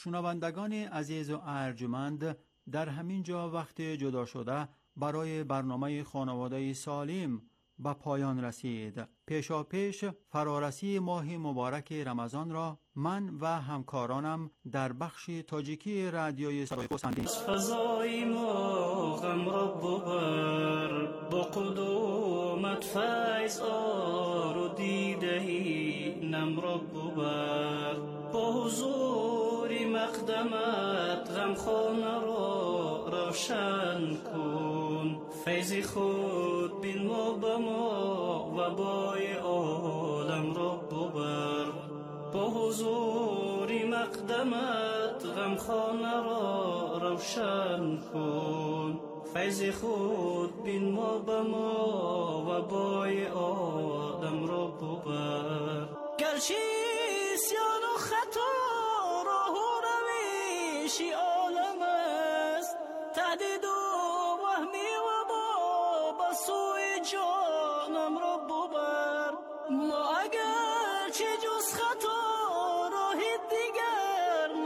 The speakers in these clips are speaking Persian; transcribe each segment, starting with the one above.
شنوندگان عزیز و ارجمند، در همین جا وقت جدا شده برای برنامه خانواده سالم به پایان رسید. پیشاپیش فرارسی ماه مبارک رمضان را من و همکارانم در بخش تاجیکی رادیوی صدای خراسان فضای ما غم را ببر، با قدومت فیض آر و دیدهی نم را ببر، با حضور مقدمت غم خانه را روشن کن، فیض خود بین ما به ما و بای عالم را ببر، با حضور مقدمت غم خانه را روشن کن، فیض خود بین ما به ما و بای آدم را ببر. گرچه اسیان و خطا راه و رویشی عالم است، تهدید و وهمی و با سوی جانم را ببر، ما اگر چه جز خطا راه دیگر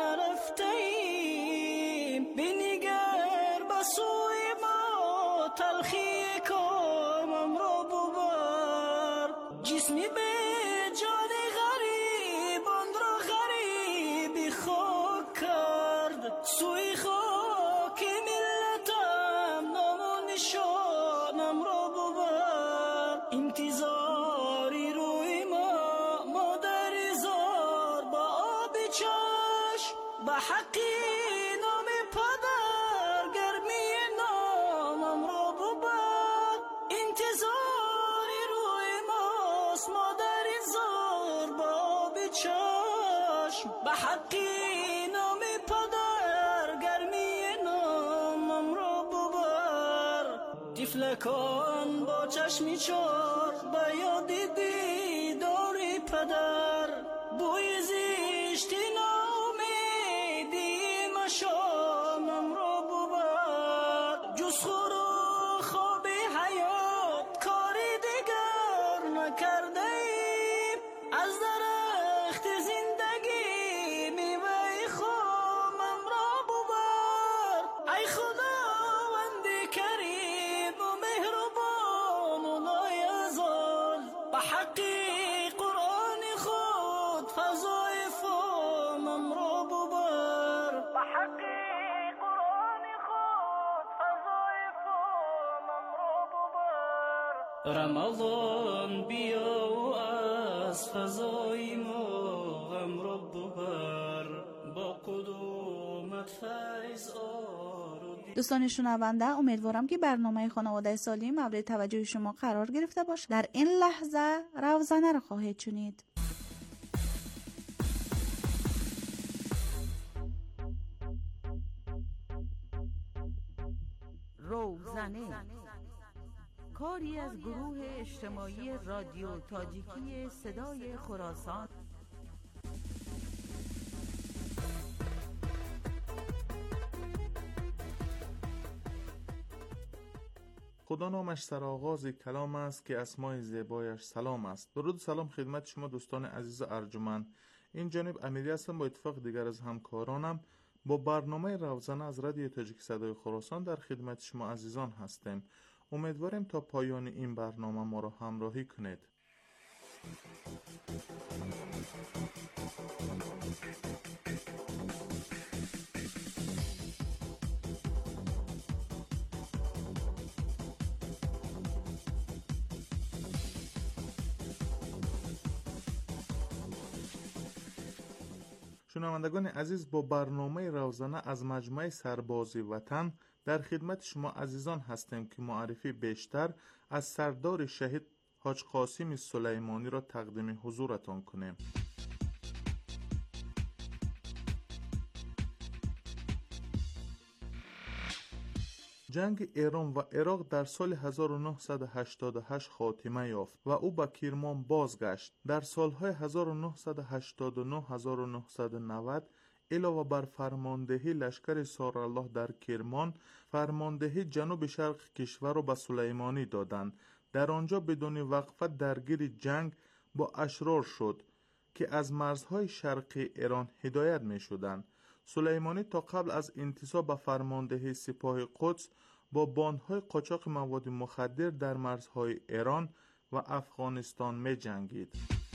نرفتیم، بنگر به سوی ما تلخی کامم را ببر، جسمی به جان غریب آن را غریبی خاک کرد، سوی خاک ملتم نام و نشانم را ببر، انتظاری روی ما مادر زار با آب چشم، به حقی نام پدر گرمی نامم را ببر، انتظاری روی ماست مادر زار با آب چشم، به حقی نام پدر گرمی نامم را ببر، طفلکان با چشمی چار به یاد دیدار پدر، بوی زشتی ناامیدی مشامم را ببر، جز خور و خواب حیات کاری دیگر نکرده ایم، از درخت زندگی میوه خامم را ببر، ای خداوند کریم و مهربان و لایزال، به حقی قرآن خود فضای فامم را ببر، به حقی قرآن خود فضای فامم را ببر. رمضان بیا و از فضای ما غم را ببر، با قدومت فیض آر و دوستان شنونده، امیدوارم که برنامه خانواده سالم مورد توجه شما قرار گرفته باشه. در این لحظه روزنه را خواهید شنید. روزنه کاری از گروه اجتماعی رادیو تاجیکی صدای خراسان. خدا نامش سرآغاز کلام است که اسمای زیبایش سلام است. درود و سلام خدمت شما دوستان عزیز و ارجمند. این جانب امیری هستم با اتفاق دیگر از همکارانم با برنامه روزنه از رادیو تاجیک صدای خراسان در خدمت شما عزیزان هستیم. امیدواریم تا پایان این برنامه ما را همراهی کنید. شنوندگان عزیز، با برنامه روزانه از مجمع سربازی وطن در خدمت شما عزیزان هستیم که معرفی بیشتر از سردار شهید حاج قاسم سلیمانی را تقدیم حضورتان کنیم. جنگ ایران و عراق در سال 1988 خاتمه یافت و او به کرمان بازگشت. در سالهای 1989-1990 علاوه بر فرماندهی لشکر سارالله در کرمان، فرماندهی جنوب شرق کشور را به سلیمانی دادند. در آنجا بدون وقفه درگیر جنگ با اشرار شد که از مرزهای شرقی ایران هدایت می شدند. سلیمانی تا قبل از انتصاب به فرماندهی سپاه قدس با باندهای قاچاق مواد مخدر در مرزهای ایران و افغانستان می جنگید.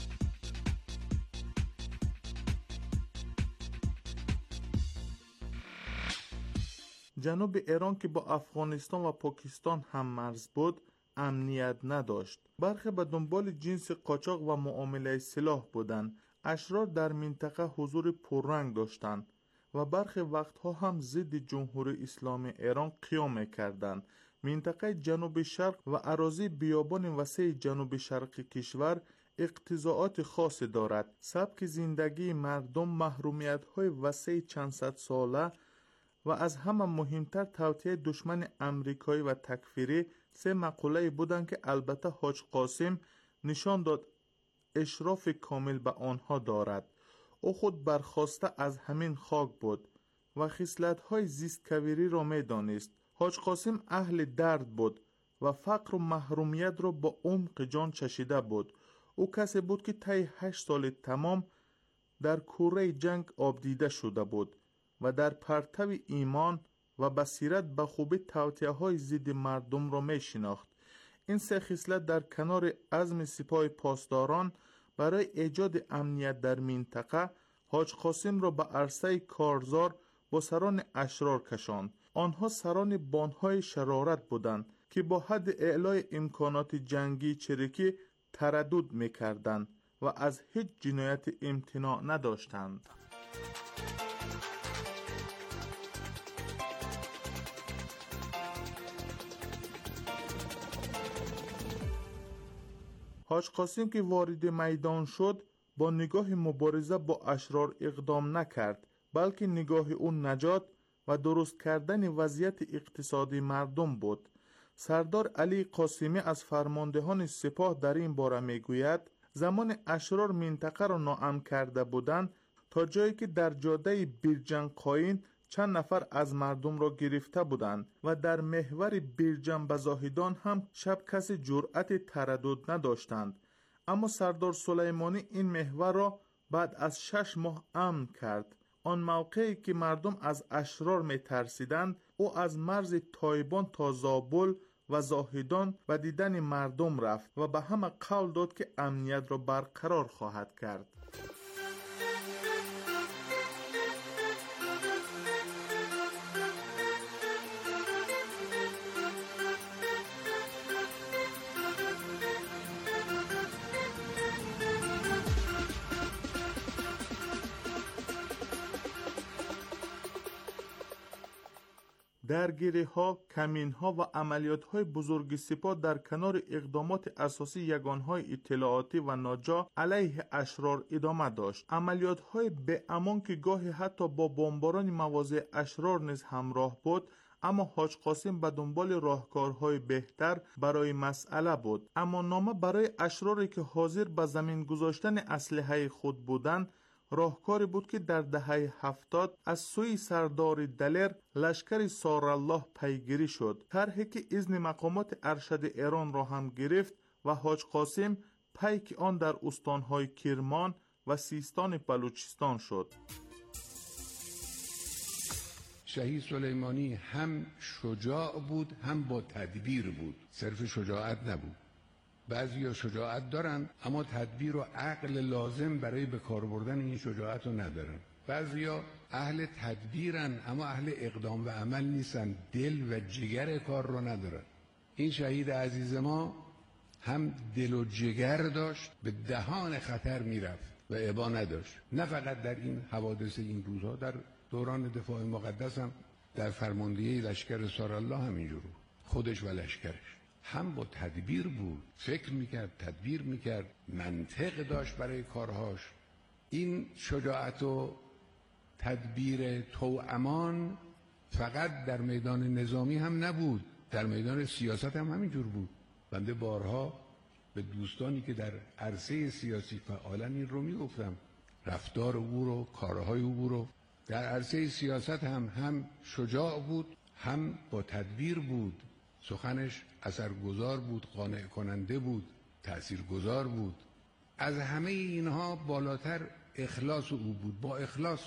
جنوب ایران که با افغانستان و پاکستان هم مرز بود امنیت نداشت. برخی به دنبال جنس قاچاق و معامله سلاح بودند. اشرار در منطقه حضور پررنگ داشتند و برخی وقتها هم ضد جمهوری اسلامی ایران قیام می‌کردند. منطقه جنوب شرق و اراضی بیابان وسیع جنوب شرق کشور اقتضاعات خاصی دارد. سبک زندگی مردم، محرومیت‌های وسیع چند صد ساله و از همه مهمتر توطئه دشمن امریکایی و تکفیری سه مقوله بودند که البته حاج قاسم نشان داد اشراف کامل به آنها دارد. او خود برخواسته از همین خاک بود و خصلت‌های زیست‌کویری را می‌دانست. حاج قاسم اهل درد بود و فقر و محرومیت را با عمق جان چشیده بود. او کسی بود که طی 8 سال تمام در کوره جنگ آبدیده شده بود و در پرتو ایمان و بصیرت به خوبی توطئه‌های ضد مردم را می‌شناخت. این سه خصلت در کنار عزم سپاه پاسداران برای ایجاد امنیت در منطقه حاج قاسم را به عرصه کارزار با سران اشرار کشاند. آنها سران بانهای شرارت بودند که با حد اعلای امکانات جنگی چریکی تردد می‌کردند و از هیچ جنایت امتناع نداشتند. حاج قاسم که وارد میدان شد با نگاه مبارزه با اشرار اقدام نکرد، بلکه نگاه او نجات و درست کردن وضعیت اقتصادی مردم بود. سردار علی قاسمی از فرماندهان سپاه در این باره میگوید زمان اشرار منطقه را ناامن کرده بودند تا جایی که در جاده بیرجن قاین چند نفر از مردم را گرفته بودند و در محور بیرجن بزاهدان هم شب کسی جرأت تردد نداشتند. اما سردار سلیمانی این محور را بعد از 6 ماه امن کرد. آن موقعی که مردم از اشرار می ترسیدند او از مرز تایبان تا زابل و زاهدان و دیدن مردم رفت و به همه قول داد که امنیت را برقرار خواهد کرد. درگیری‌ها، کمین‌ها و عملیات‌های بزرگ سپاه در کنار اقدامات اساسی یگان‌های اطلاعاتی و ناجا علیه اشرار ادامه داشت. عملیات‌های به امان که گاهی حتی با بمباران مواضع اشرار نیز همراه بود، اما حاج قاسم به دنبال راهکارهای بهتر برای مسئله بود. اما نامه برای اشراری که حاضر به زمین گذاشتن اسلحه خود بودند راهکاری بود که در دهه 70 از سوی سردار دلیر لشکر سارالله پیگیری شد. طرحی که اذن مقامات ارشد ایران را هم گرفت و حاج قاسم پیک آن در استانهای کرمان و سیستان بلوچستان شد. شهید سلیمانی هم شجاع بود هم با تدبیر بود، صرف شجاعت نبود. بعضیا شجاعت دارن اما تدبیر و عقل لازم برای به کار بردن این شجاعت رو ندارن. بعضیا اهل تدبیرن اما اهل اقدام و عمل نیستن، دل و جگر کار رو ندارن. این شهید عزیز ما هم دل و جگر داشت، به دهان خطر میرفت و ابا نداشت. نه فقط در این حوادث این روزها، در دوران دفاع مقدس هم در فرماندهی لشکر سارالله همینجور بود، خودش و لشکرش. هم با تدبیر بود، فکر میکرد، تدبیر میکرد، منطق داشت برای کارهاش. این شجاعت و تدبیر توامان فقط در میدان نظامی هم نبود، در میدان سیاست هم همینجور بود. بنده بارها به دوستانی که در عرصه سیاسی فعالن این رو میگفتم، رفتار او رو، کارهای او رو. در عرصه سیاست هم شجاع بود، هم با تدبیر بود. سخنش اثرگذار بود، قانع کننده بود، تأثیرگذار بود. از همه اینها بالاتر اخلاص او بود. با اخلاص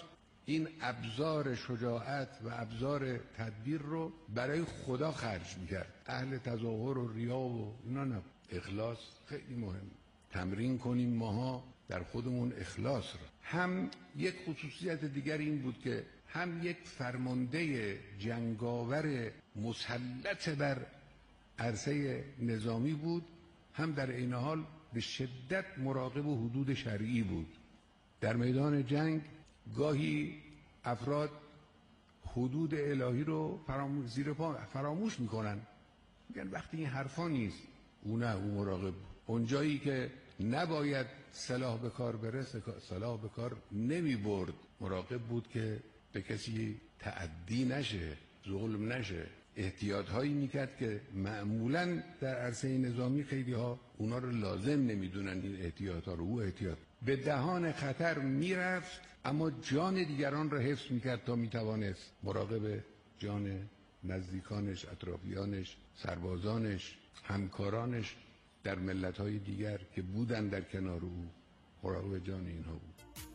این ابزار شجاعت و ابزار تدبیر رو برای خدا خرج میکرد. اهل تظاهر و ریا و اینا نه. اخلاص خیلی مهم. تمرین کنیم ماها در خودمون اخلاص رو. هم یک خصوصیت دیگر این بود که هم یک فرمانده جنگاور مسلط بر عرصه نظامی بود، هم در این حال به شدت مراقب حدود شرعی بود. در میدان جنگ گاهی افراد حدود الهی رو زیر پا فراموش میکنن، میگن وقتی این حرفا نیست. او نه، او مراقب بود. اونجایی که نباید سلاح به کار بره سلاح به کار نمی برد. مراقب بود که به کسی تعدی نشه، ظلم نشه. احتیاط هایی میکرد که معمولا در عرصه نظامی خیلی ها اونا رو لازم نمیدونن. این احتیاط ها رو او احتیاط به دهان خطر میرفت، اما جان دیگران را حفظ میکرد تا میتوانست مراقب جان نزدیکانش، اطرافیانش، سربازانش، همکارانش در ملت‌های دیگر که بودن در کنار او مراقب جان اینها بود.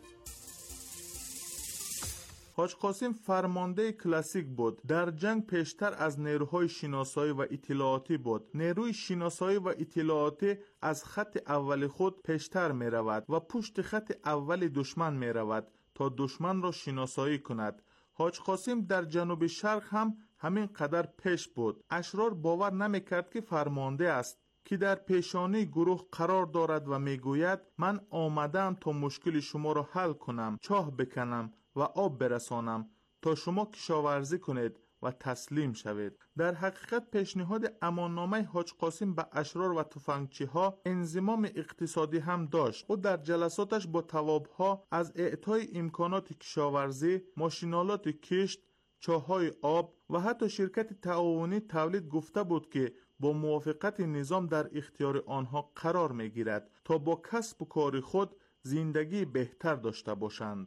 حاج قاسم فرمانده کلاسیک بود. در جنگ پیشتر از نیروهای شناسایی و اطلاعاتی بود. نیروی شناسایی و اطلاعاتی از خط اول خود پیشتر می رود و پشت خط اول دشمن می رود تا دشمن را شناسایی کند. حاج قاسم در جنوب شرق هم همین قدر پیش بود. اشرار باور نمی کرد که فرمانده است که در پیشانی گروه قرار دارد و می گوید من آمدم تا مشکل شما را حل کنم، چاه بکنم و آب برسانم تا شما کشاورزی کنید و تسلیم شوید. در حقیقت پیشنهاد اماننامه حاج قاسم به اشرار و تفنگچی ها انضمام اقتصادی هم داشت. او در جلساتش با توابها از اعطای امکانات کشاورزی، ماشینالات کشت، چاهای آب و حتی شرکت تعاونی تولید گفته بود که با موافقت نظام در اختیار آنها قرار می گیرد تا با کسب و کار خود زندگی بهتر داشته باشند.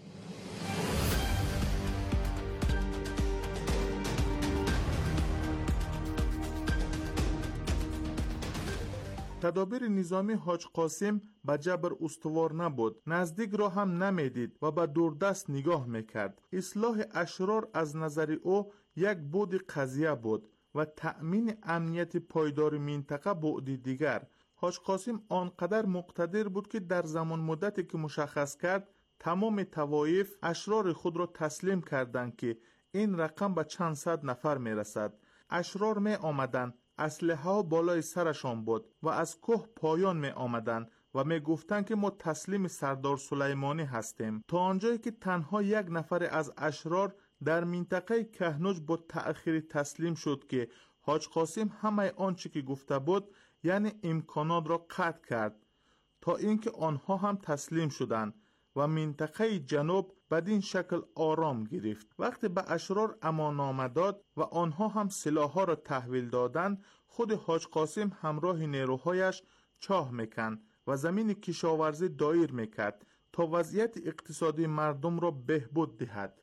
تدابیر نظامی حاج قاسم به جبر استوار نبود. نزدیک را هم نمیدید و به دوردست نگاه میکرد. اصلاح اشرار از نظر او یک بود قضیه بود و تأمین امنیت پایدار منطقه بعد دیگر. حاج قاسم آنقدر مقتدر بود که در زمان مدتی که مشخص کرد تمام طوایف اشرار خود را تسلیم کردند که این رقم به چند صد نفر میرسد. اشرار می آمدند، اسلحه ها بالای سرشان بود و از کوه پایان می آمدند و می گفتند که ما تسلیم سردار سلیمانی هستیم، تا آنجایی که تنها یک نفر از اشرار در منطقه کهنوج با تأخیر تسلیم شد که حاج قاسم همه آنچه که گفته بود یعنی امکانات را قطع کرد تا اینکه آنها هم تسلیم شدند و منطقه جنوب بدین شکل آرام گرفت. وقتی به اشرار اماننامه داد و آنها هم سلاح‌ها را تحویل دادند، خود حاج قاسم همراه نیروهایش چاه میکند و زمین کشاورزی دایر میکرد تا وضعیت اقتصادی مردم را بهبود دهد.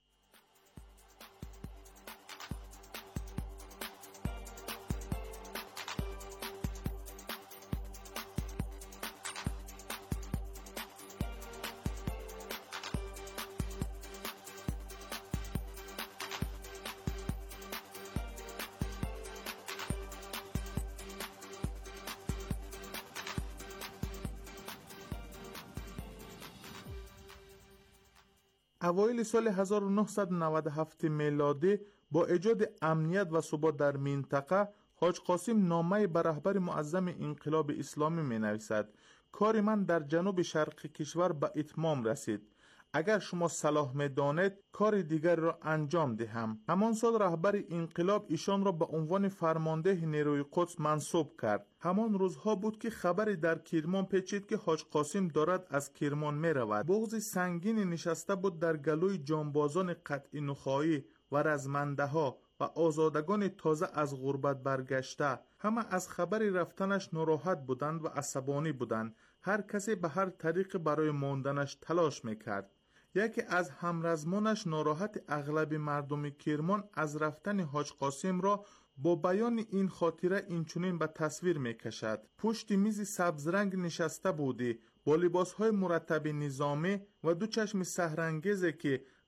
اوایل سال 1997 میلادی با ایجاد امنیت و ثبات در منطقه، حاج قاسم نامه به رهبر معظم انقلاب اسلامی می نویسد: کار من در جنوب شرق کشور به اتمام رسید. اگر شما صلاح می دانید کار دیگر را انجام دهم. همان سال رهبر انقلاب ایشان را به عنوان فرمانده نیروی قدس منصوب کرد. همان روزها بود که خبری در کرمان پیچید که حاج قاسم دارد از کرمان می رود. بغض سنگین نشسته بود در گلوی جانبازان قطع نخایی و رزمنده ها و آزادگان تازه از غربت برگشته. همه از خبر رفتنش ناراحت بودند و عصبانی بودند. هر کسی به هر طریق برای ماندنش تلاش میکرد. یکی از همرزمانش ناراحت اغلب مردم کرمان از رفتن حاج قاسم را با بیان این خاطره اینچنین به تصویر میکشد: پشت میز سبز رنگ نشسته بودی با لباسهای مرتب نظامی و دو چشم سحرانگیزی که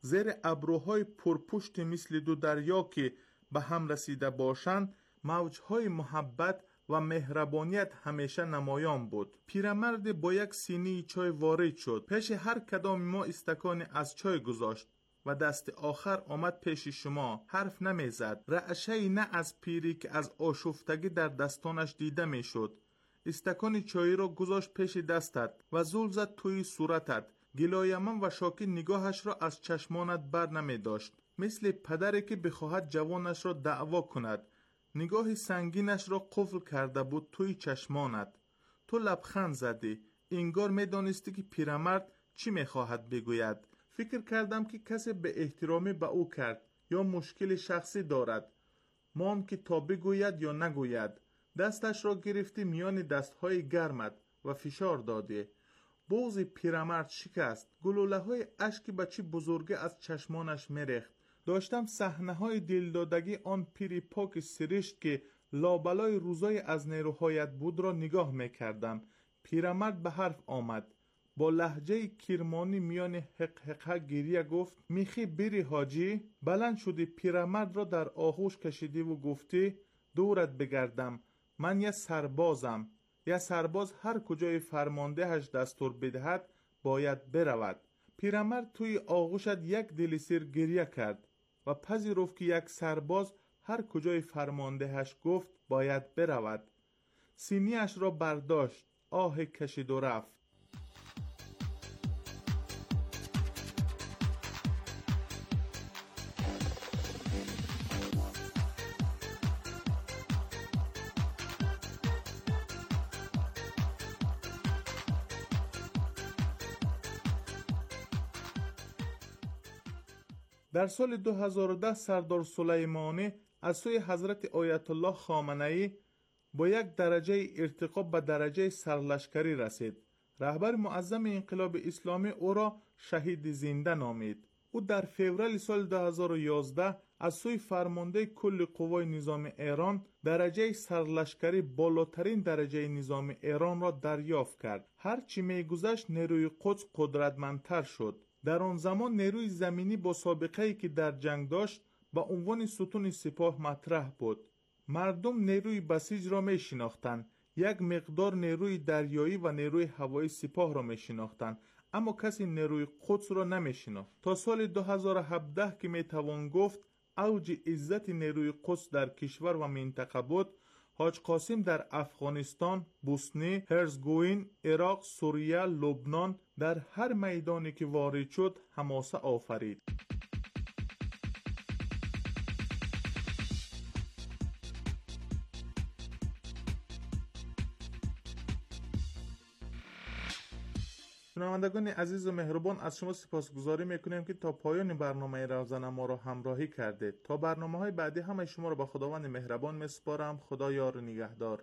زیر ابروهای پرپشت مثل دو دریا که به هم رسیده باشند، موجهای محبت و مهربانیت همیشه نمایان بود. پیرمرد با یک سینی چای وارد شد. پیش هر کدام ما استکان از چای گذاشت و دست آخر آمد پیش شما. حرف نمیزد. رعشه‌ای نه از پیری که از آشفتگی در دستانش دیده میشد. استکان چای را گذاشت پیش دستت و زل زد توی صورتت. گلایمن و شاکی نگاهش را از چشمانت بر نمی داشت. مثل پدری که بخواهد جوانش را دعوا کند. نگاه سنگینش را قفل کرده بود توی چشمانت. تو لبخند زدی. انگار می دانستی که پیرمرد چی می خواهد بگوید. فکر کردم که کسی به احترامی به او کرد یا مشکل شخصی دارد. ماند که تا بگوید یا نگوید. دستش را گرفتی میان دستهای گرمت و فشار دادی. بغض پیرمرد شکست. گلوله های اشک بچه بزرگی از چشمانش میریخت. داشتم صحنه های دلدادگی آن پیر پاک سرشت که لابلای روزای از نیروهایت بود را نگاه میکردم. پیرمرد به حرف آمد. با لهجه کرمانی میان حق حق گریه گفت: میخی بری حاجی؟ بلند شدی پیرمرد را در آغوش کشیدی و گفتی: دورت بگردم، من یه سربازم. یه سرباز هر کجای فرماندهش دستور بدهد باید برود. پیرمرد توی آغوشت یک دلسیر گریه کرد و پذیرفت که یک سرباز هر کجای فرماندهش گفت باید برود. سینیش را برداشت، آه کشید و رفت. در سال 2010 سردار سلیمانی از سوی حضرت آیت الله خامنه‌ای با یک درجه ارتقا به درجه سرلشکری رسید. رهبر معظم انقلاب اسلامی او را شهید زنده نامید. او در فوریه سال 2011 از سوی فرمانده کل قوای نظام ایران درجه سرلشکری بالاترین درجه نظام ایران را دریافت کرد. هرچی می‌گذشت نیروی قدس قدرتمندتر شد. در آن زمان نیروی زمینی با سابقه‌ای که در جنگ داشت با عنوان ستون سپاه مطرح بود. مردم نیروی بسیج را می شناختند. یک مقدار نیروی دریایی و نیروی هوایی سپاه را می شناختند، اما کسی نیروی قدس را نمی شناخت. تا سال 2017 که می توان گفت اوج عزت نیروی قدس در کشور و منطقه بود، حاج قاسم در افغانستان، بوسنی، هرزگوین، عراق، سوریه، لبنان در هر میدانی که وارد شد حماسه آفرید. شنوندگان عزیز و مهربان، از شما سپاسگزاری میکنیم که تا پایان برنامه روزانه ما را همراهی کردید. تا برنامه‌های بعدی همه شما را به خداوند مهربان میسپارم. خدا یار و نگهدار.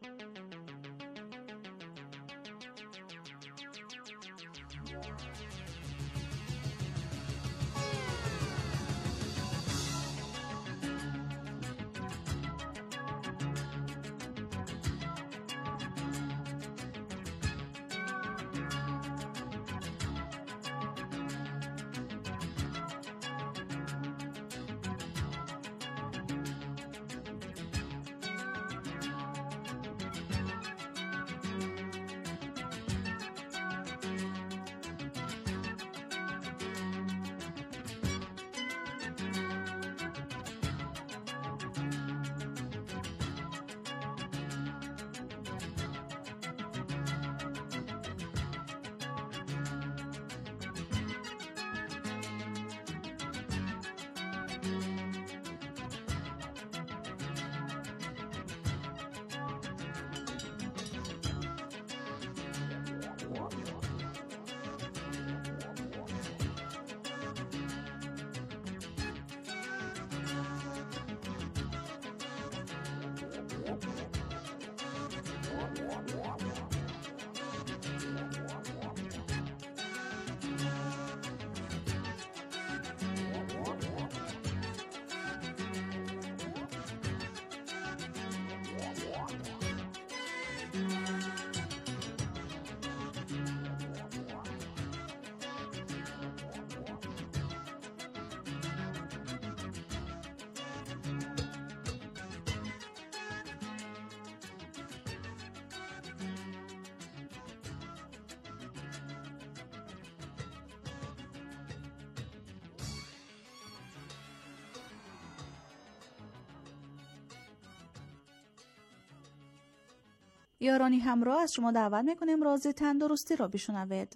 یارانی همراه از شما دعوت میکنیم راز تندرستی را بشنوید.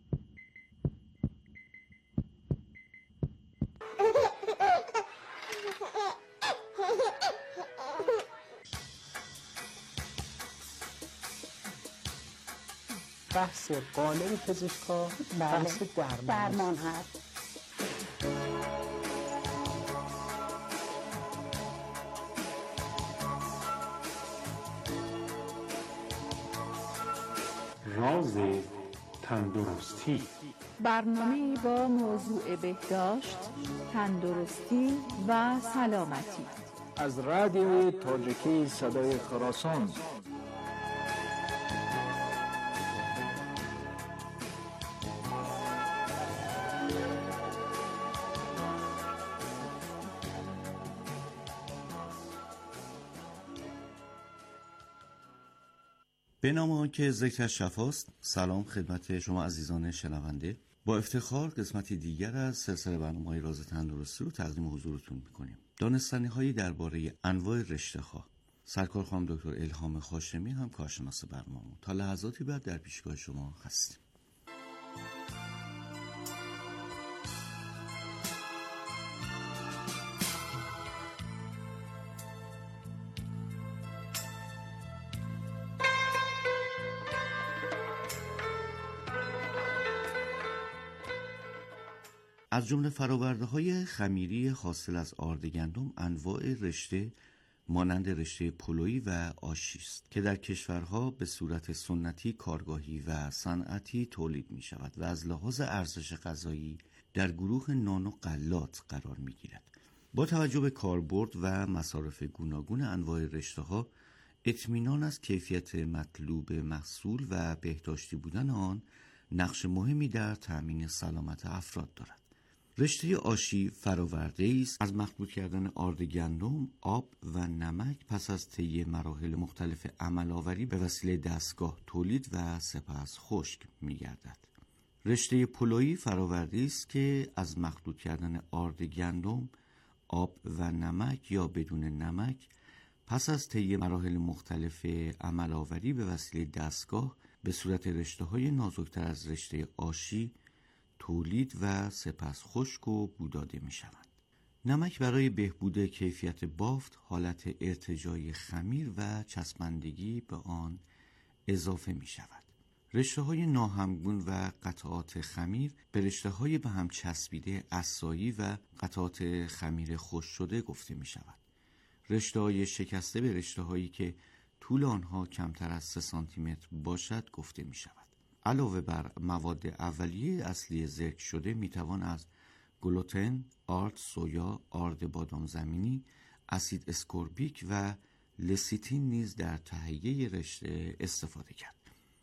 بحث قالب پزشکا بحث درمان هست. راز تندرستی، برنامه با موضوع بهداشت، تندرستی و سلامتی از رادیو تاجیکی صدای خراسان. به نام آن که ذکرش شفاست. سلام خدمت شما عزیزان شنونده. با افتخار قسمتی دیگر از سلسله برنامه‌های راز تندرستی رو تقدیم حضورتون می‌کنیم. دانستنی‌هایی درباره انواع رشته‌ها. سرکار خانم دکتر الهام خاشمی هم کارشناس برنامه. تا لحظاتی بعد در پیشگاه شما هستیم. از جمله فرآورده‌های خمیری حاصل از آرد گندم انواع رشته مانند رشته پلویی و آشی است که در کشورها به صورت سنتی، کارگاهی و صنعتی تولید می شود و از لحاظ ارزش غذایی در گروه نان و غلات قرار می گیرد. با توجه به کاربرد و مصارف گوناگون انواع رشته‌ها، اطمینان از کیفیت مطلوب محصول و بهداشتی بودن آن نقش مهمی در تأمین سلامت افراد دارد. رشته آشی فرآورده‌ای است از مخلوط کردن آرد گندم، آب و نمک پس از طی مراحل مختلف عمل‌آوری به وسیله دستگاه تولید و سپس خشک می‌گردد. رشته پلویی فرآورده‌ای است که از مخلوط کردن آرد گندم، آب و نمک یا بدون نمک پس از طی مراحل مختلف عمل‌آوری به وسیله دستگاه به صورت رشته‌های نازکتر از رشته آشی تولید و سپس خشک و بوداده می شوند. نمک برای بهبود کیفیت بافت، حالت ارتجاعی خمیر و چسبندگی به آن اضافه می شود. رشته های ناهمگون و قطعات خمیر به رشته های به هم چسبیده عصایی و قطعات خمیر خشک شده گفته می شود. رشته های شکسته به رشته هایی که طول آنها کمتر از 3 سانتیمتر باشد گفته می شود. علاوه بر مواد اولیه اصلی ذکر شده میتوان از گلوتن، آرد سویا، آرد بادام زمینی، اسید اسکوربیک و لسیتین نیز در تهیه رشته استفاده کرد.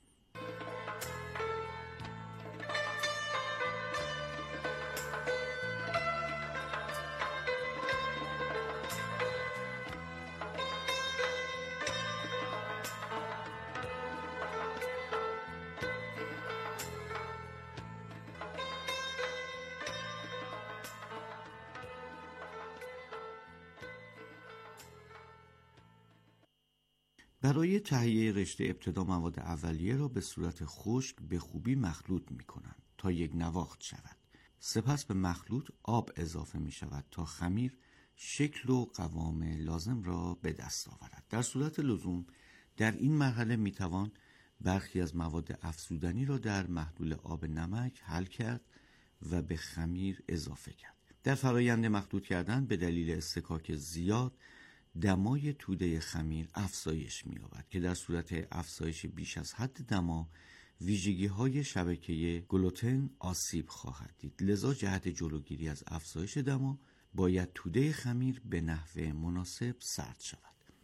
برای تهیه رشته ابتدا مواد اولیه را به صورت خشک به خوبی مخلوط می کنند تا یک نواخت شود. سپس به مخلوط آب اضافه می شود تا خمیر شکل و قوام لازم را به دست آورد. در صورت لزوم در این مرحله می توان برخی از مواد افزودنی را در محلول آب نمک حل کرد و به خمیر اضافه کرد. در فرایند مخلوط کردن به دلیل اصطکاک زیاد دمای توده خمیر افزایش می‌یابد که در صورت افزایش بیش از حد دما ویژگی‌های شبکه گلوتن آسیب خواهد دید. لذا جهت جلوگیری از افزایش دما باید توده خمیر به نحو مناسب سرد شود.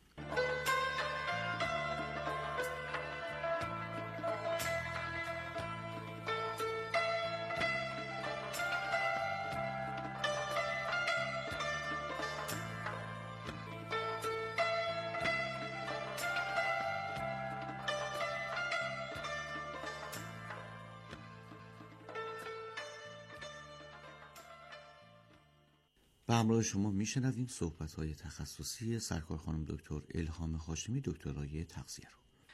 به همراه شما میشنویم صحبت‌های تخصصی سرکار خانم دکتر الهام خاشمی دکترای تغذیه رو.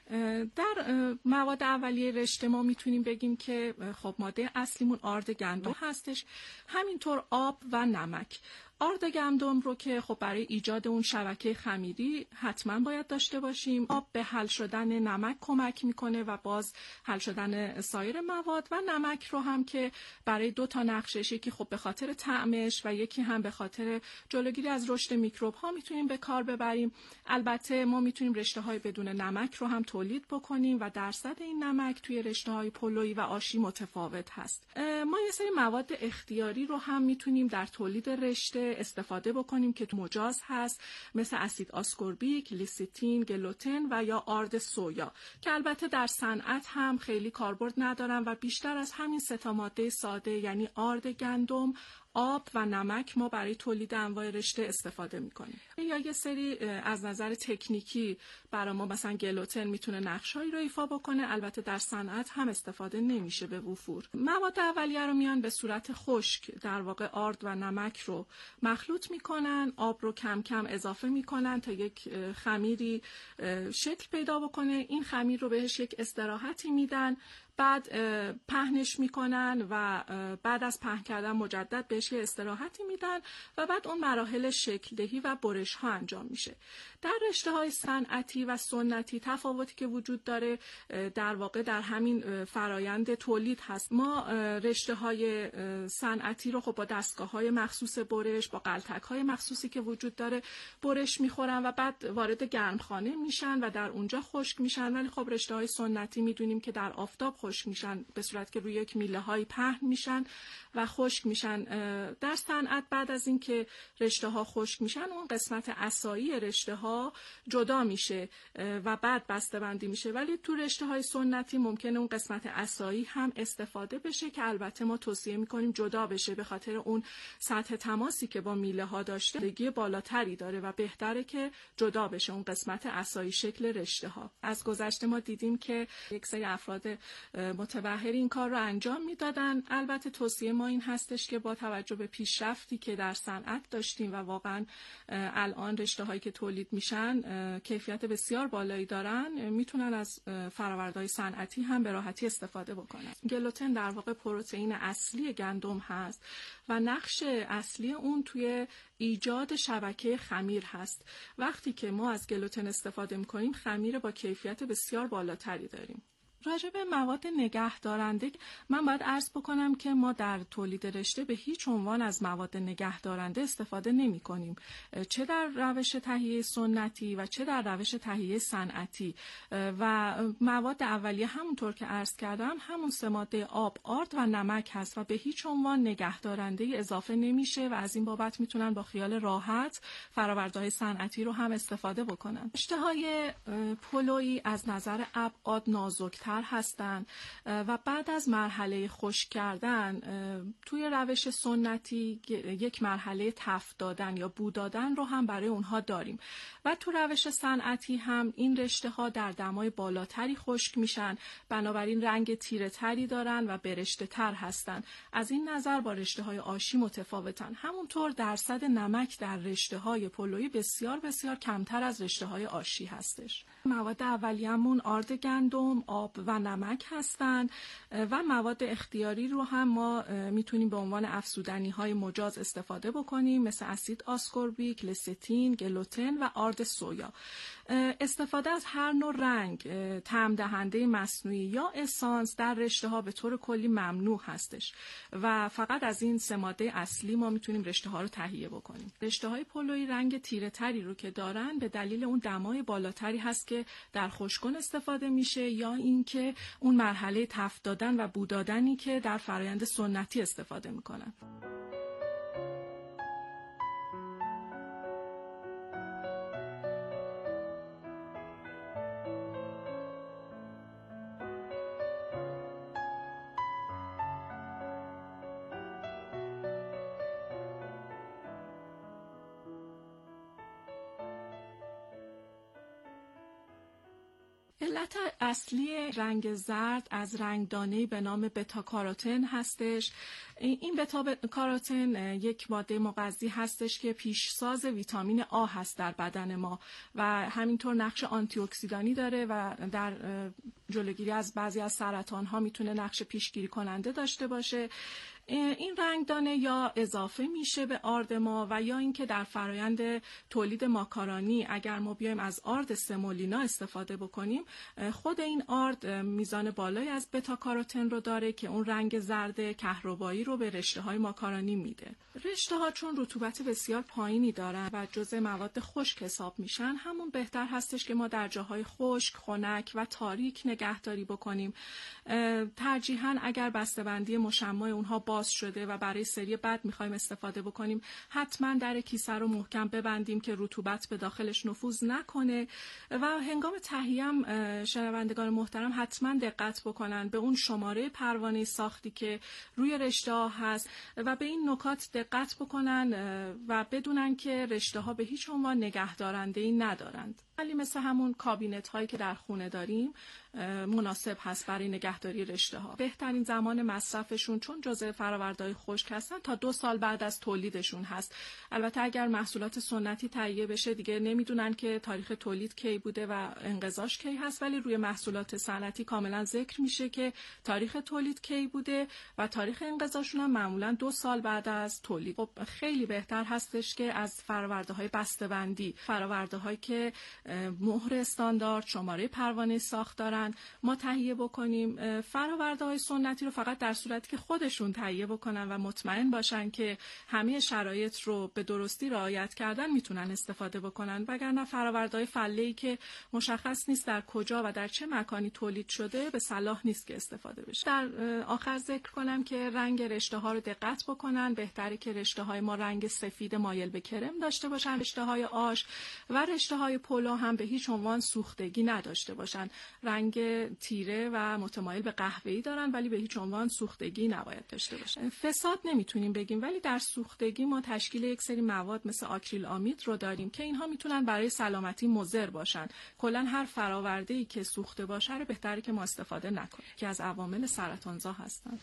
در مواد اولیه رشته ما میتونیم بگیم که خب ماده اصلیمون آرد گندم هستش، همینطور آب و نمک. آرد گندم رو که خب برای ایجاد اون شبکه خمیری حتما باید داشته باشیم. آب به حل شدن نمک کمک میکنه و باز حل شدن سایر مواد، و نمک رو هم که برای 2 تا نقشش، یکی خب به خاطر طعمش و یکی هم به خاطر جلوگیری از رشد میکروب ها میتونیم به کار ببریم. البته ما میتونیم رشته های بدون نمک رو هم تولید بکنیم و درصد این نمک توی رشته های پلویی و آشی متفاوت هست. ما یه سری مواد اختیاری رو هم میتونیم در تولید رشته استفاده بکنیم که تو مجاز هست، مثل اسید آسکوربیک، لیسیتین، گلوتن و یا آرد سویا، که البته در صنعت هم خیلی کاربرد ندارن و بیشتر از همین 3 تا ماده ساده یعنی آرد گندم، آب و نمک ما برای تولید انواع رشته استفاده میکنیم. یا یه سری از نظر تکنیکی برای ما مثلا گلوتن میتونه نقشهایی رو ایفا بکنه، البته در صنعت هم استفاده نمیشه به وفور. مواد اولیه رو میان به صورت خشک در واقع آرد و نمک رو مخلوط میکنن، آب رو کم کم اضافه میکنن تا یک خمیری شکل پیدا بکنه. این خمیر رو بهش یک استراحتی میدن، بعد پهنش میکنن و بعد از پهن کردن مجدد بهش استراحتی میدن و بعد اون مراحل شکل دهی و برش ها انجام میشه. در رشته های صنعتی و سنتی تفاوتی که وجود داره در واقع در همین فرایند تولید هست. ما رشته های صنعتی رو خب با دستگاه های مخصوص برش، با غلتک های مخصوصی که وجود داره برش میخورن و بعد وارد گرمخانه میشن و در اونجا خشک میشن. ولی خب رشته های سنتی میدونیم که در آفتاب خشک میشن، به صورت که روی یک میله های پهن میشن و خشک میشن. در صنعت بعد از اینکه رشته ها خشک میشن، اون قسمت عصایی رشته ها جدا میشه و بعد بسته بندی میشه. ولی تو رشته های سنتی ممکنه اون قسمت عصایی هم استفاده بشه که البته ما توصیه میکنیم جدا بشه، به خاطر اون سطح تماسی که با میله ها داشته دیگه بالاتری داره و بهتره که جدا بشه اون قسمت عصایی شکل رشته ها. از گذشته ما دیدیم که یک سری افراد متبحر این کار رو انجام میدادن. البته توصیه ما این هستش که با توجه به پیشرفتی که در صنعت داشتیم و واقعا الان رشته هایی که تولید میشن کیفیت بسیار بالایی دارن، میتونن از فرآوردهای صنعتی هم به راحتی استفاده بکنن. گلوتن در واقع پروتئین اصلی گندم هست و نقش اصلی اون توی ایجاد شبکه خمیر هست. وقتی که ما از گلوتن استفاده میکنیم خمیر با کیفیت بسیار بالاتری داریم. راجع به مواد نگهدارنده من باید عرض بکنم که ما در تولید رشته به هیچ عنوان از مواد نگهدارنده استفاده نمی کنیم، چه در روش تهیه سنتی و چه در روش تهیه صنعتی. و مواد اولیه همونطور که عرض کردم همون 3 ماده آب، آرد و نمک هست و به هیچ عنوان نگهدارنده اضافه نمیشه و از این بابت میتونن با خیال راحت فرآوردهای صنعتی رو هم استفاده بکنن. رشته‌های پلویی از نظر ابعاد نازک‌تر هستند و بعد از مرحله خشک کردن توی روش سنتی یک مرحله تفت دادن یا بو دادن رو هم برای اونها داریم و تو روش صنعتی هم این رشته ها در دمای بالاتری خشک میشن، بنابراین رنگ تیره تری دارن و برشته تر هستن. از این نظر با رشته های آشی متفاوتن. همونطور درصد نمک در رشته های پلویی بسیار بسیار کمتر از رشته های آشی هستش. مواد اولیه‌مون آرد گندم، آب و نمک هستند و مواد اختیاری رو هم ما میتونیم به عنوان افزودنی‌های مجاز استفاده بکنیم، مثل اسید آسکوربیک، لیسیتین، گلوتن و آرد سویا. استفاده از هر نوع رنگ، طعم دهنده مصنوعی یا اسانس در رشته ها به طور کلی ممنوع هستش و فقط از این 3 ماده اصلی ما میتونیم رشته ها رو تهیه بکنیم. رشته های پلویی رنگ تیره تری رو که دارن به دلیل اون دمای بالاتری هست که در خشک‌کن استفاده میشه یا اینکه اون مرحله تفت دادن و بو دادنی که در فرآیند سنتی استفاده میکنن. علت اصلی رنگ زرد از رنگدانه‌ای به نام بتا کاروتن هستش. این بتا کاروتن یک ماده مغذی هستش که پیشساز ویتامین آ هست در بدن ما و همینطور نقش آنتی اکسیدانی داره و در جلوگیری از بعضی از سرطان‌ها میتونه نقش پیشگیری کننده داشته باشه. این رنگدانه یا اضافه میشه به آرد ما و یا اینکه در فرایند تولید ماکارونی اگر ما بیایم از آرد سمولینا استفاده بکنیم، خود این آرد میزان بالایی از بتا کاروتن رو داره که اون رنگ زرد کهربایی رو به رشته‌های ماکارونی میده. رشته‌ها چون رطوبت بسیار پایینی دارن و جزء مواد خشک حساب میشن، همون بهتر هستش که ما در جاهای خشک، خنک و تاریک نگهداری بکنیم. ترجیحاً اگر بسته‌بندی مشمع اونها باز شده و برای سری بعد میخوایم استفاده بکنیم، حتما در کیسه رو محکم ببندیم که رطوبت به داخلش نفوذ نکنه و هنگام تهیه هم شنوندگان محترم حتما دقت بکنن به اون شماره پروانه ساختی که روی رشته ها هست و به این نکات دقت بکنن و بدونن که رشته ها به هیچ عنوان نگهدارنده‌ای ندارند. ولی مثل همون کابینت هایی که در خونه داریم مناسب هست برای نگهداری رشته ها. بهترین زمان مصرفشون چون جزء فرآورده‌های خشک هستن تا 2 سال بعد از تولیدشون هست. البته اگر محصولات سنتی تهیه بشه دیگه نمیدونن که تاریخ تولید کی بوده و انقضاش کی هست، ولی روی محصولات صنعتی کاملا ذکر میشه که تاریخ تولید کی بوده و تاریخ انقضاشون هم معمولا 2 سال بعد از تولید. خب خیلی بهتر هستش که از فرآورده‌های بسته‌بندی، فرآورده‌هایی که مهر استاندارد، شماره پروانه ساخت دارن ما تهیه بکنیم. فرآورده‌های سنتی رو فقط در صورتی که خودشون تهیه بکنن و مطمئن باشن که همه شرایط رو به درستی رعایت کردن میتونن استفاده بکنن، وگرنه فرآورده‌های فله‌ای که مشخص نیست در کجا و در چه مکانی تولید شده به صلاح نیست که استفاده بشه. در آخر ذکر کنم که رنگ رشته‌ها رو دقت بکنن. بهتره که رشته‌های ما رنگ سفید مایل به کرم داشته باشن. رشته‌های آش و رشته‌های پلو هم به هیچ عنوان سوختگی نداشته باشن. رنگ تیره و متمایل به قهوه‌ای دارن ولی به هیچ عنوان سوختگی نباید داشته باشن. فساد نمیتونیم بگیم، ولی در سوختگی ما تشکیل یک سری مواد مثل آکریل آمید رو داریم که اینها میتونن برای سلامتی مضر باشن. کلا هر فرآورده‌ای که سوخته باشه رو بهتره که ما استفاده نکنیم که از عوامل سرطانزا هستن.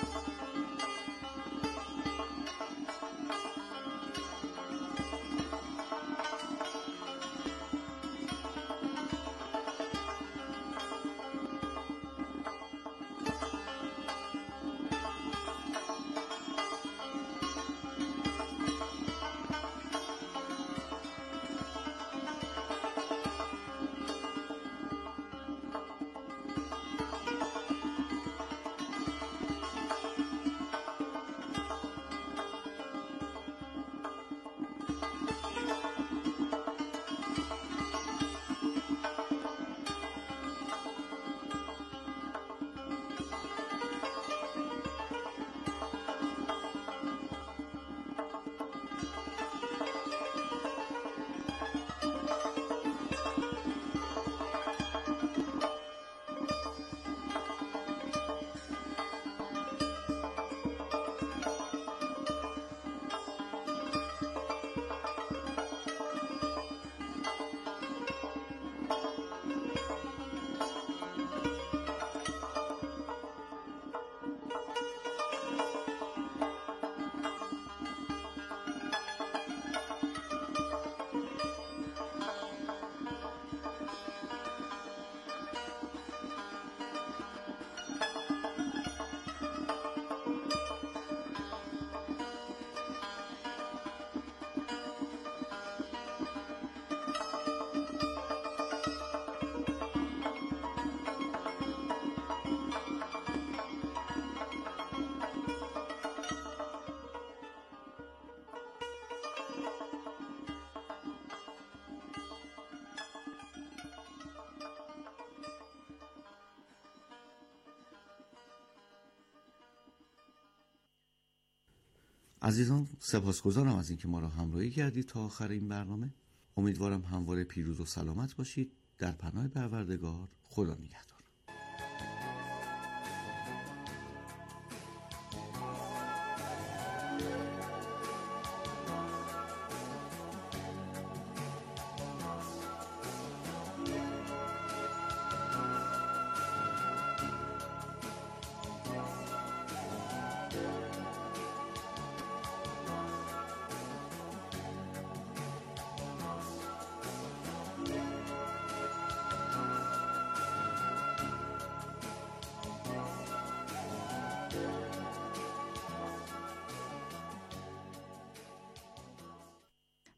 عزیزان سپاسگزارم از اینکه ما را همراهی کردید تا آخر این برنامه. امیدوارم همواره پیروز و سلامت باشید. در پناه پروردگار. خدا نگهدار.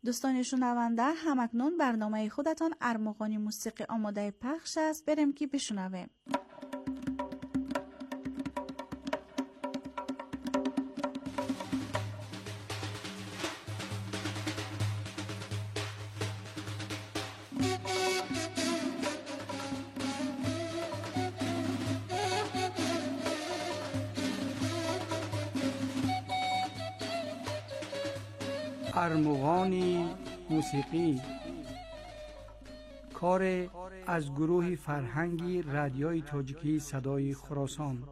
دوستان شنونده، همکنون برنامه خودتان ارمغانی موسیقی آماده پخش است. بریم که بشنویم. ارمغانی موسیقی، کار از گروه فرهنگی رادیوی تاجیکی صدای خراسان.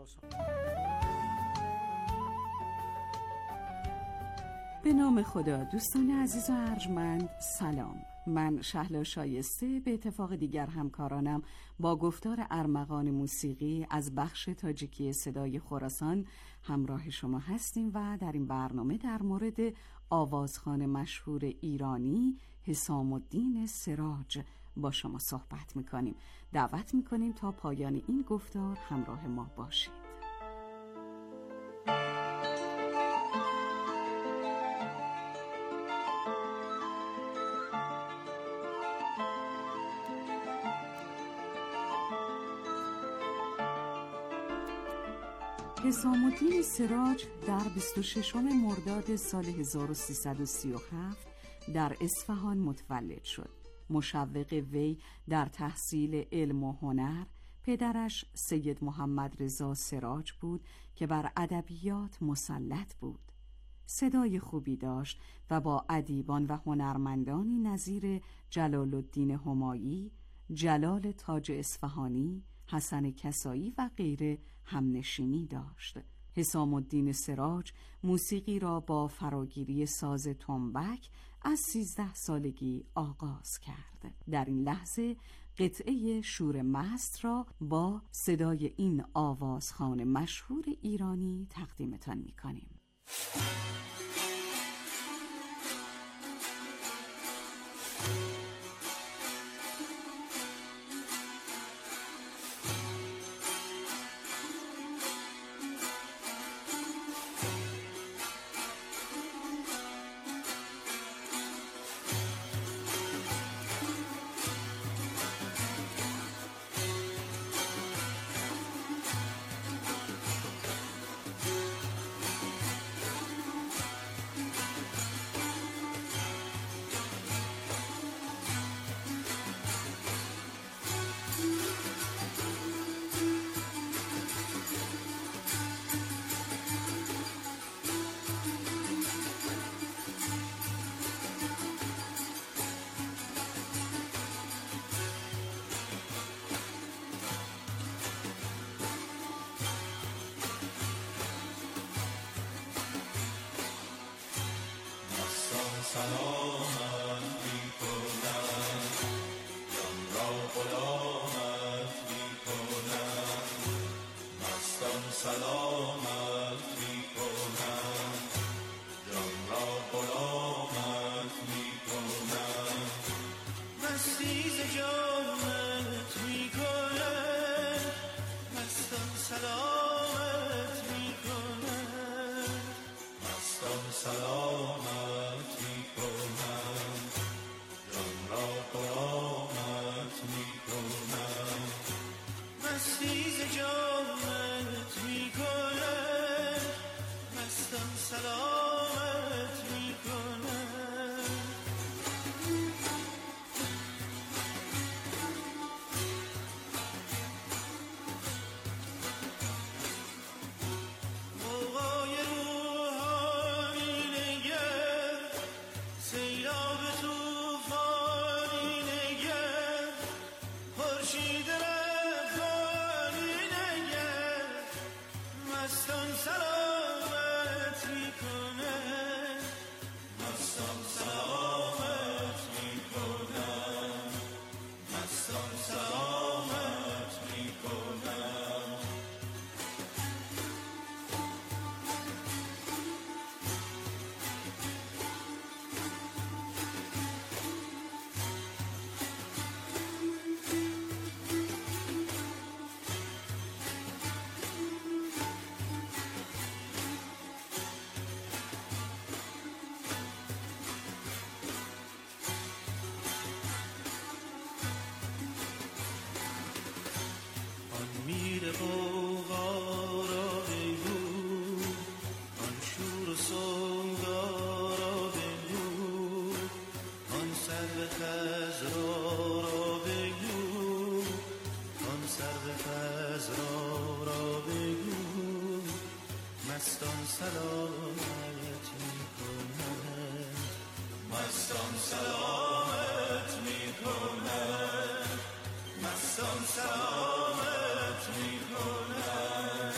به نام خدا. دوستان عزیز و ارجمند، سلام. من شهلا شایسته به اتفاق دیگر همکارانم با گفتار ارمغان موسیقی از بخش تاجیکی صدای خراسان همراه شما هستیم و در این برنامه در مورد آوازخوان مشهور ایرانی حسام الدین سراج با شما صحبت میکنیم. دعوت میکنیم تا پایان این گفتار همراه ما باشید. حسام الدین سراج در 26 مرداد سال 1337 در اصفهان متولد شد. مشوق وی در تحصیل علم و هنر پدرش سید محمد رضا سراج بود که بر ادبیات مسلط بود. صدای خوبی داشت و با ادیبان و هنرمندانی نظیر جلال الدین همایی، جلال تاج اصفهانی، حسن کسایی و غیره همنشینی داشت. حسام الدین سراج موسیقی را با فراگیری ساز تنبک از 13 سالگی آغاز کرد. در این لحظه قطعه شور مست را با صدای این آوازخوان مشهور ایرانی تقدیمتان می‌کنیم. سلامت میکنم، جان را غلامت میکنم، مستان سلامت میکنم، جان را غلامت میکنم، مستی ز جانت میکنم، مستان سلامت میکنم، مستان سلامت میکنم. مستان سلامت میکنن، مستان سلامت میکنن.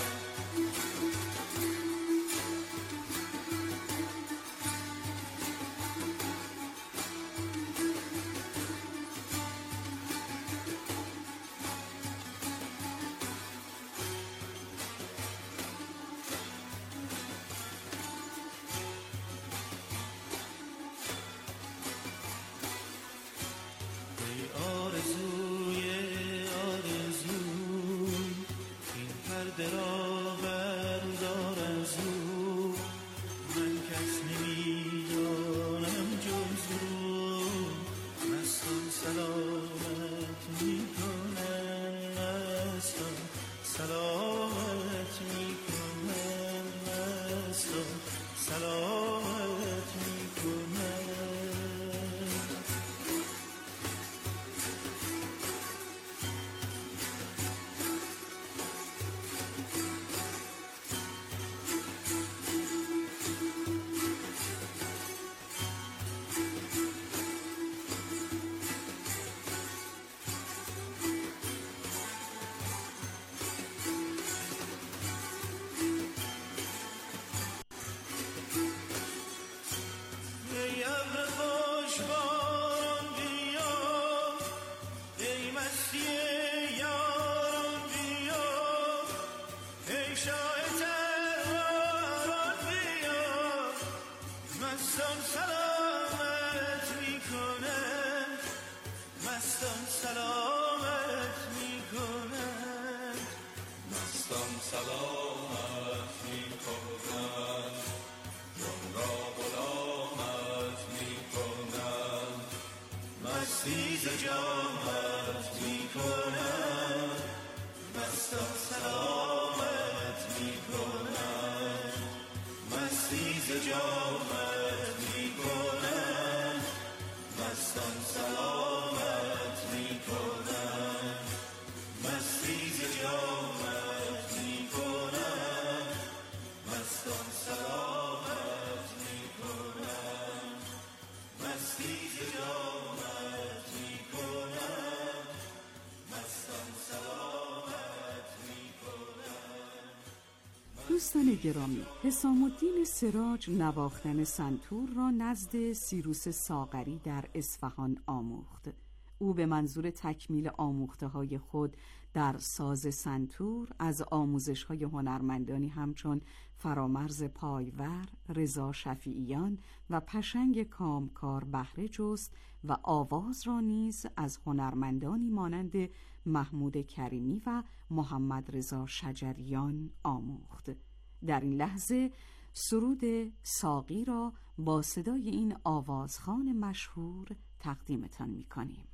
دوستان گرامی، حسام الدین سراج نواختن سنتور را نزد سیروس ساغری در اصفهان آموخت. او به منظور تکمیل آموخته‌های خود در ساز سنتور از آموزش‌های هنرمندانی همچون فرامرز پایور، رضا شفیعیان و پشنگ کامکار بهره جست و آواز را نیز از هنرمندانی مانند محمود کریمی و محمد رضا شجریان آموخت. در این لحظه سرود ساقی را با صدای این آوازخوان مشهور تقدیمتان می‌کنیم.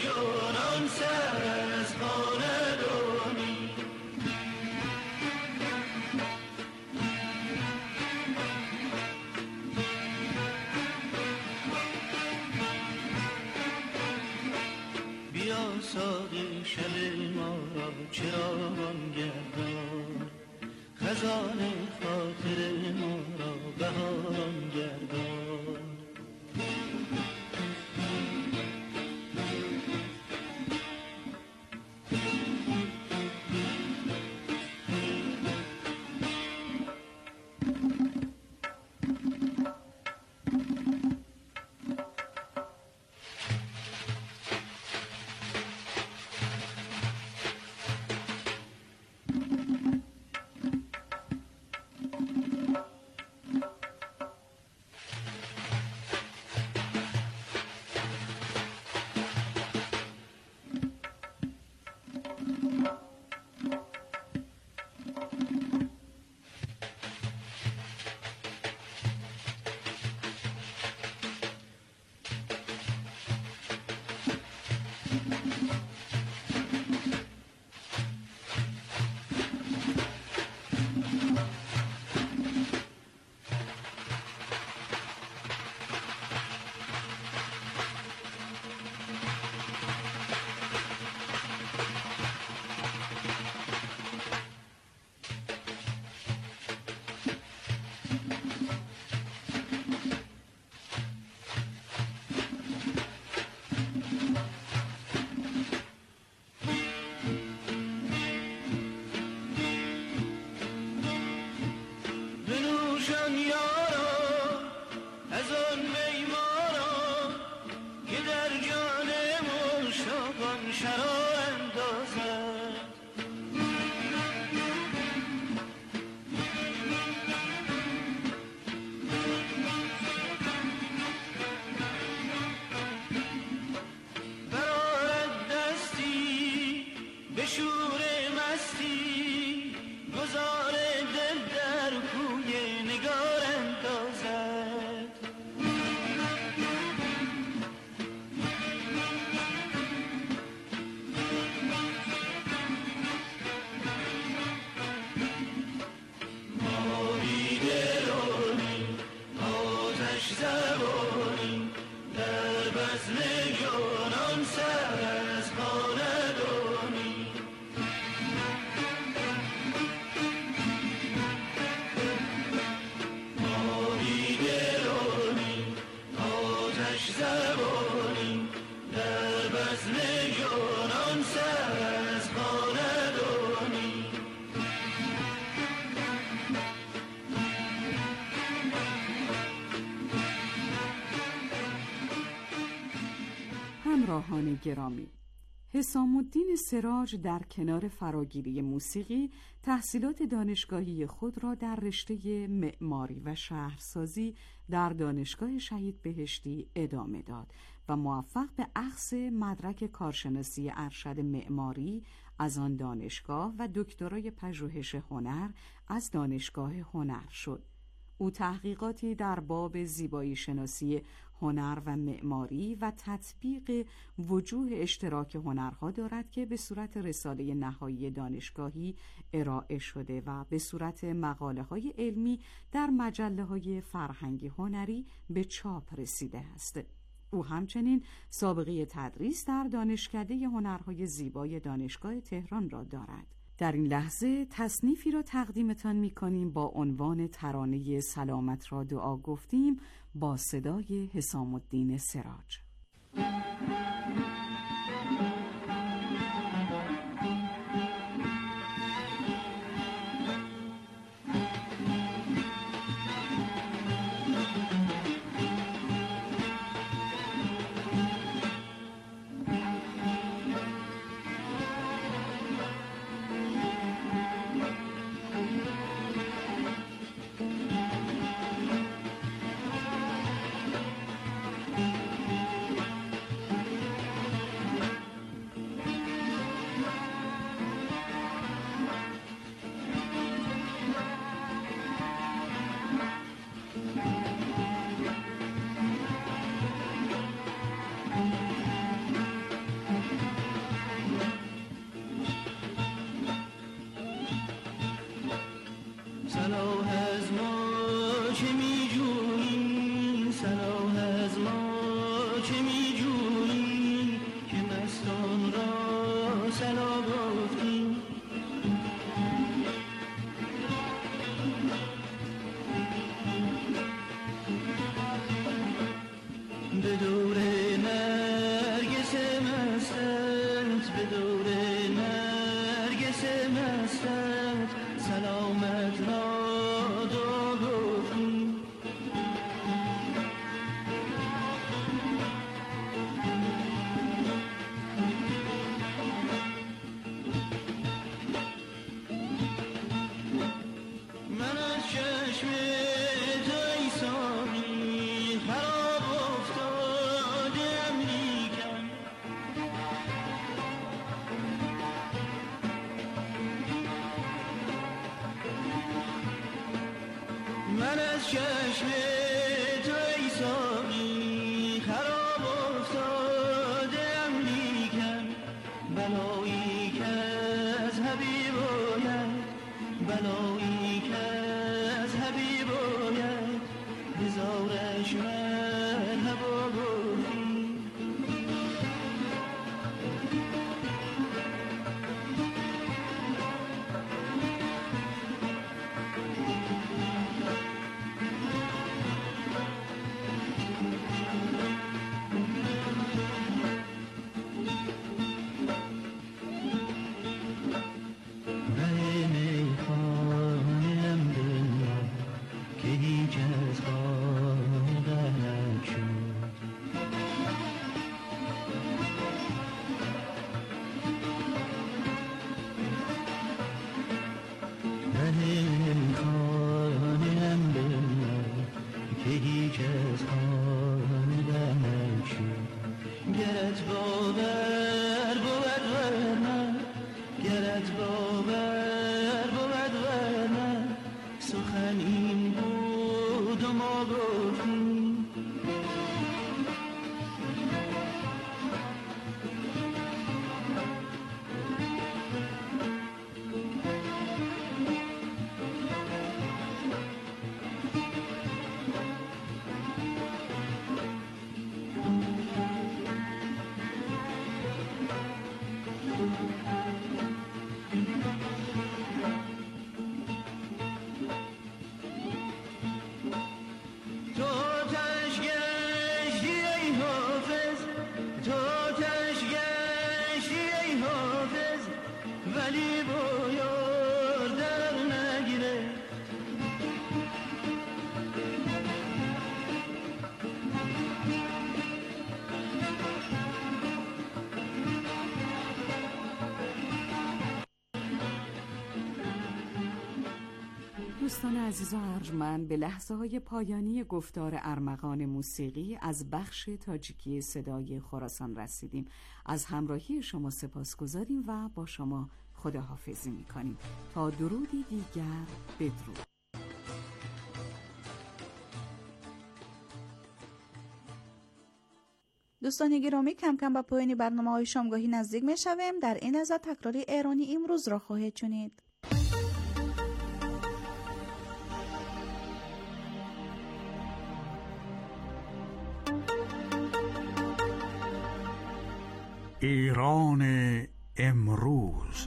جانان سر از خانه دانی. بیا ساقی شب ما را چراغان گردان، خزان خاطر ما را بهاران گردان. همراهان گرامی، حسام الدین سراج در کنار فراگیری موسیقی تحصیلات دانشگاهی خود را در رشته معماری و شهرسازی در دانشگاه شهید بهشتی ادامه داد و موفق به اخذ مدرک کارشناسی ارشد معماری از آن دانشگاه و دکترای پژوهش هنر از دانشگاه هنر شد. او تحقیقاتی در باب زیبایی شناسی هنر و معماری و تطبیق وجوه اشتراک هنرها دارد که به صورت رساله نهایی دانشگاهی ارائه شده و به صورت مقاله‌های علمی در مجله‌های فرهنگی هنری به چاپ رسیده است. او همچنین سابقه تدریس در دانشکده هنرهای زیبای دانشگاه تهران را دارد. در این لحظه تصنیفی را تقدیمتان می‌کنیم با عنوان ترانه سلامت را دعا گفتیم با صدای حسام الدین سراج. چشم تو ای ساقی خراب افتادم لیکن بلایی که از حبیب آید بلایی که از حبیب آید بزارش مرحبا گفتی دوستان عزیز و ارجمند، به لحظه های پایانی گفتار ارمغان موسیقی از بخش تاجیکی صدای خراسان رسیدیم. از همراهی شما سپاسگزاریم و با شما خداحافظی میکنیم تا درودی دیگر. بدرود. دوستان گرامی، کم کم به پایان برنامه‌های شامگاهی نزدیک می‌شویم. در این لحظه تکراری ایرانی امروز را خواهید شنید. ایران امروز.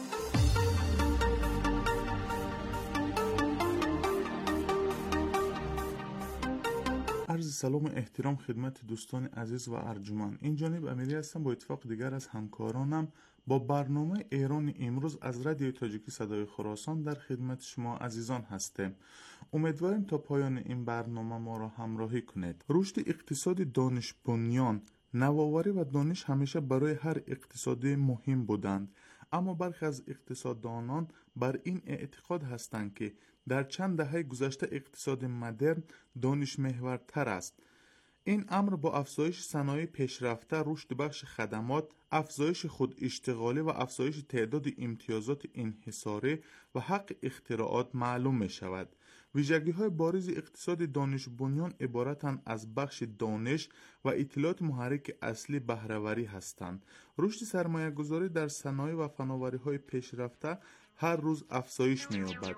عرض سلام و احترام خدمت دوستان عزیز و ارجمند. این جانب امیری هستم با اتفاق دیگر از همکارانم با برنامه ایران امروز از رادیو تاجیکی صدای خراسان در خدمت شما عزیزان هستیم. امیدواریم تا پایان این برنامه ما را همراهی کنید. رشد اقتصاد دانش بنیان، نوآوری و دانش همیشه برای هر اقتصادی مهم بودند، اما برخی از اقتصاددانان بر این اعتقاد هستند که در چند دهه گذشته اقتصاد مدرن دانش محورتر است. این امر با افزایش صنایع پیشرفته، رشد بخش خدمات، افزایش خود اشتغالی و افزایش تعداد امتیازات انحصاری و حق اختراعات معلوم می شود. ویژگی های بارز اقتصاد دانش بنیان عبارتند از بخش دانش و اطلاعات محرک اصلی بهره‌وری هستند. رشد سرمایه گذاری در صنایع و فناوری های پیشرفته هر روز افزایش می یابد.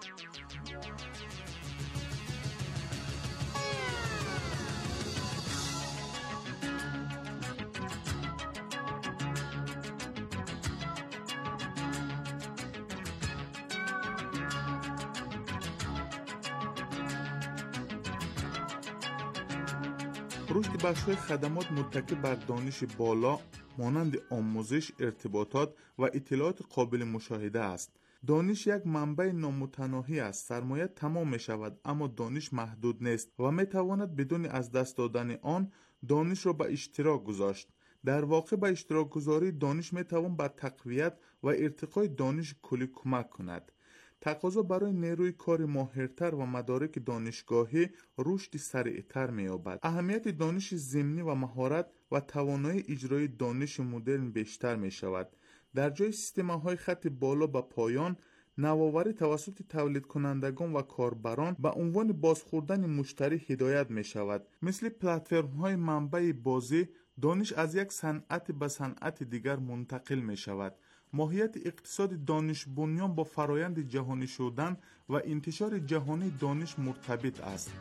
رشد بخش‌های خدمات متکی بر دانش بالا مانند آموزش، ارتباطات و اطلاعات قابل مشاهده است. دانش یک منبع نامتناهی است. سرمایه تمام می شود اما دانش محدود نیست و می تواند بدون از دست دادن آن دانش را به اشتراک گذاشت. در واقع به اشتراک گذاری دانش می توان به تقویت و ارتقای دانش کلی کمک کند. تقاضا برای نیروی کار ماهرتر و مدارک دانشگاهی رشد سریعتر می‌یابد. اهمیت دانش ضمنی و مهارت و توانایی اجرای دانش مدرن بیشتر می‌شود. در جای سیستم‌های خط بالا به پایان، نوآوری توسط تولید کنندگان و کاربران به عنوان بازخوردن مشتری هدایت می شود. مثل پلتفرم های منبع بازی، دانش از یک صنعت به صنعت دیگر منتقل می شود. ماهیت اقتصاد دانش بنیان با فرایند جهانی شدن و انتشار جهانی دانش مرتبط است.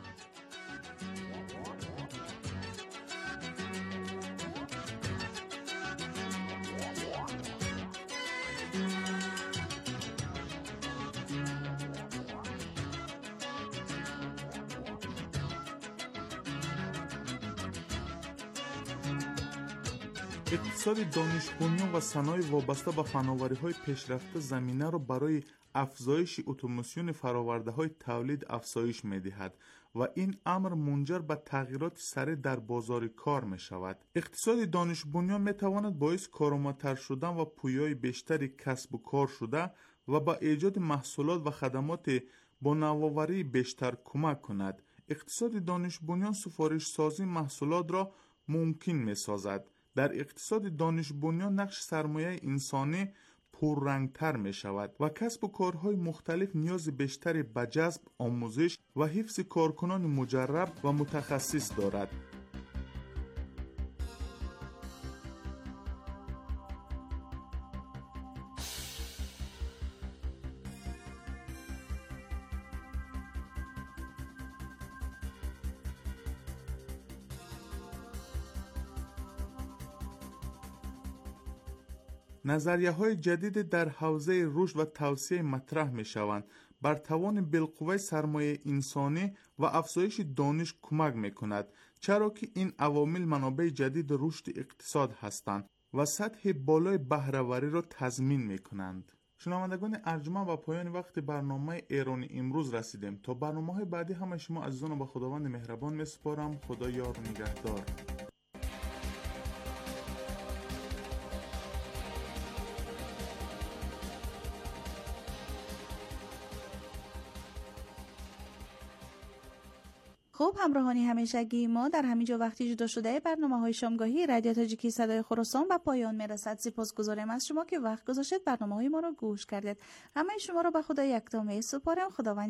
اقتصاد دانش بنیان و صنایع وابسته به فناوری‌های پیشرفته زمینه را برای افزایش اتوماسیون فرآورده‌های تولید افزایش می‌دهد و این امر منجر به تغییرات سریع در بازار کار می‌شود. اقتصاد دانش بنیان می‌تواند باعث کارآمدتر شدن و پویایی بیشتری کسب و کار شده و به ایجاد محصولات و خدمات با نوآوری بیشتر کمک کند. اقتصاد دانش بنیان سفارش سازی محصولات را ممکن می‌سازد. در اقتصاد دانش بنیان نقش سرمایه انسانی پررنگتر می شود و کسب و کارهای مختلف نیاز بیشتری به جذب، آموزش و حفظ کارکنان مجرب و متخصص دارد. نظریه‌های جدید در حوزه رشد و توسعه مطرح می‌شوند. بر توان بالقوه سرمایه انسانی و افزایش دانش کمک می‌کند، چرا که این عوامل منابع جدید رشد اقتصاد هستند و سطح بالای بهره‌وری را تضمین می‌کنند. شنوندگان ارجمند، و پایان وقت برنامه ایران امروز رسیدیم. تا برنامه‌های بعدی همه شما عزیزان به خداوند مهربان می‌سپارم. خدا یار و نگهدار. خب همراهانی همیشگی ما در همینجا وقتی جدا شده برنامه‌های شامگاهی رادیو تاجیکی صدای خراسان به پایان میرسد. سپاسگزارم از شما که وقت گذاشتید برنامه‌های ما را گوش کردید. همه شما را به خدای یکتا می‌سپارم. خداوند